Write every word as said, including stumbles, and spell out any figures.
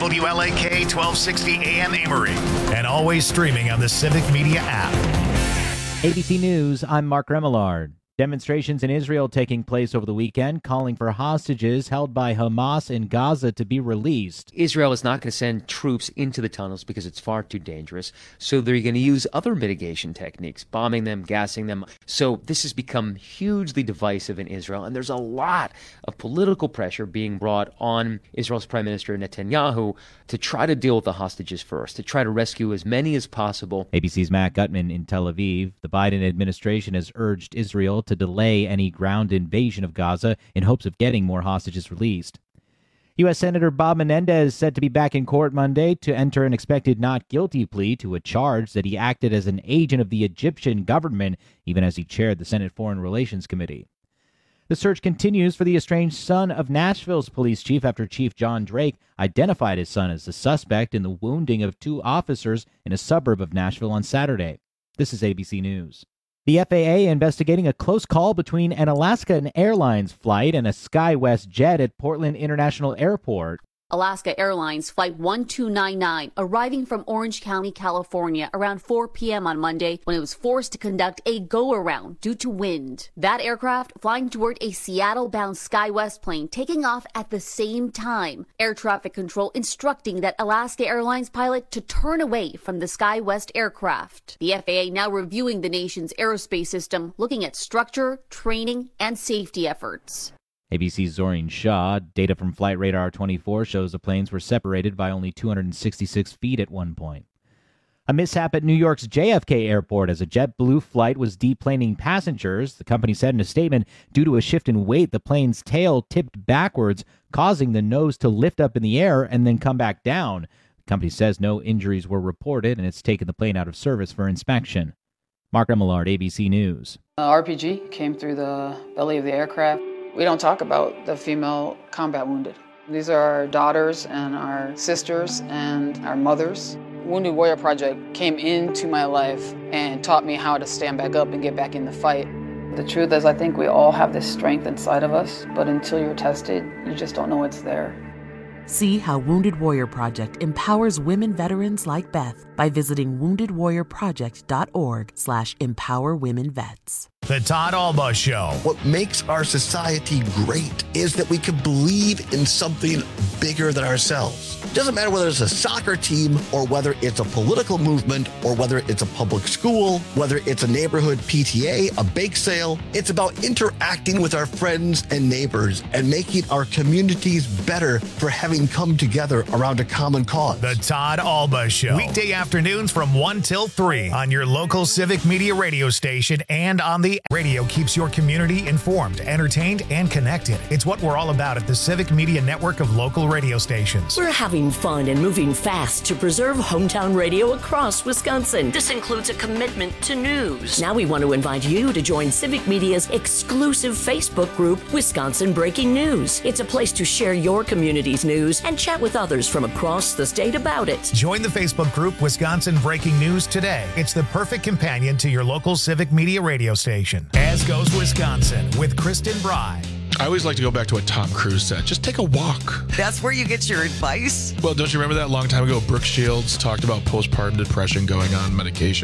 W L A K twelve sixty A M Amory, and always streaming on the Civic Media app. A B C News, I'm Mark Remillard. Demonstrations in Israel taking place over the weekend, calling for hostages held by Hamas in Gaza to be released. Israel is not going to send troops into the tunnels because it's far too dangerous. So they're going to use other mitigation techniques, bombing them, gassing them. So this has become hugely divisive in Israel. And there's a lot of political pressure being brought on Israel's Prime Minister Netanyahu to try to deal with the hostages first, to try to rescue as many as possible. A B C's Matt Gutman in Tel Aviv. The Biden administration has urged Israel to delay any ground invasion of Gaza in hopes of getting more hostages released. U S. Senator Bob Menendez is said to be back in court Monday to enter an expected not guilty plea to a charge that he acted as an agent of the Egyptian government, even as he chaired the Senate Foreign Relations Committee. The search continues for the estranged son of Nashville's police chief after Chief John Drake identified his son as the suspect in the wounding of two officers in a suburb of Nashville on Saturday. This is A B C News. The F A A investigating a close call between an Alaska Airlines flight and a SkyWest jet at Portland International Airport. Alaska Airlines Flight one two nine nine arriving from Orange County, California around four p.m. on Monday when it was forced to conduct a go-around due to wind. That aircraft flying toward a Seattle-bound SkyWest plane taking off at the same time. Air traffic control instructing that Alaska Airlines pilot to turn away from the SkyWest aircraft. The F A A now reviewing the nation's aerospace system, looking at structure, training, and safety efforts. A B C's Zorin Shah. Data from Flight Radar twenty-four shows the planes were separated by only two hundred sixty-six feet at one point. A mishap at New York's J F K Airport as a JetBlue flight was deplaning passengers. The company said in a statement, due to a shift in weight, the plane's tail tipped backwards, causing the nose to lift up in the air and then come back down. The company says no injuries were reported, and it's taken the plane out of service for inspection. Mark Remillard, A B C News. Uh, R P G came through the belly of the aircraft. We don't talk about the female combat wounded. These are our daughters and our sisters and our mothers. Wounded Warrior Project came into my life and taught me how to stand back up and get back in the fight. The truth is, I think we all have this strength inside of us, but until you're tested, you just don't know it's there. See how Wounded Warrior Project empowers women veterans like Beth by visiting woundedwarriorproject.org slash empower women vets. The Todd Alba Show. What makes our society great is that we can believe in something bigger than ourselves. It doesn't matter whether it's a soccer team or whether it's a political movement or whether it's a public school, whether it's a neighborhood P T A, a bake sale. It's about interacting with our friends and neighbors and making our communities better for having come together around a common cause. The Todd Alba Show. Weekday afternoons from one till three on your local Civic Media radio station and on the radio. Keeps your community informed, entertained, and connected. It's what we're all about at the Civic Media network of local radio stations. We're having fun and moving fast to preserve hometown radio across Wisconsin. This includes a commitment to news. Now we want to invite you to join Civic Media's exclusive Facebook group, Wisconsin Breaking News. It's a place to share your community's news and chat with others from across the state about it. Join the Facebook group Wisconsin Breaking News today. It's the perfect companion to your local Civic Media radio station. As Goes Wisconsin with Kristen Bry. I always like to go back to what Tom Cruise said. Just take a walk. That's where you get your advice? Well, don't you remember that long time ago, Brooke Shields talked about postpartum depression going on medication?